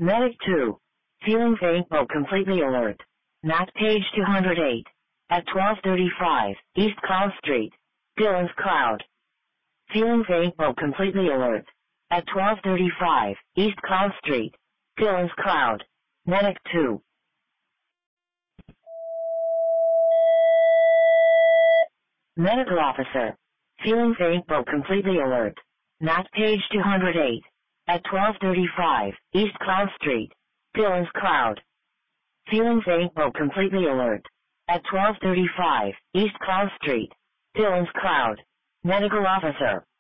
Medic 2. Feeling faint but completely alert. Nat page 208. At 12:35, East Cloud Street. Dillon's Cloud. Feeling faint but completely alert. At 12:35, East Cloud Street. Dillon's Cloud. Medic 2. Medical Officer. Feeling faint but completely alert. Nat page 208. At 12:35, East Cloud Street. Dillon's Cloud. Feeling faint but completely alert. At 12:35, East Cloud Street. Dillon's Cloud. Medical Officer.